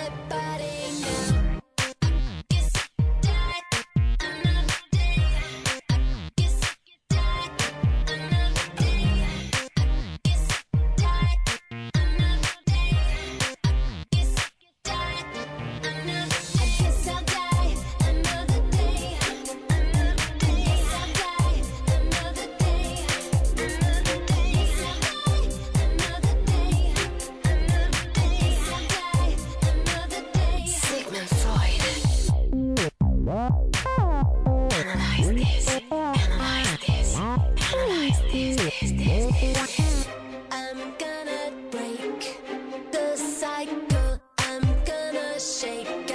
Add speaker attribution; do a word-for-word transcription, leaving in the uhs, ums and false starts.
Speaker 1: my body now. Guess die another day. Guess die another day. Guess die another day. Guess die another. I guess I'll die another day. Another day. Guess I'll die another day. Another day. Guess I'll die another day. Another day. Guess I'll die another day. Sigmund Freud. Analyze this. Analyze this. Analyze this. This. This. This. I'm gonna break the cycle. I'm gonna shake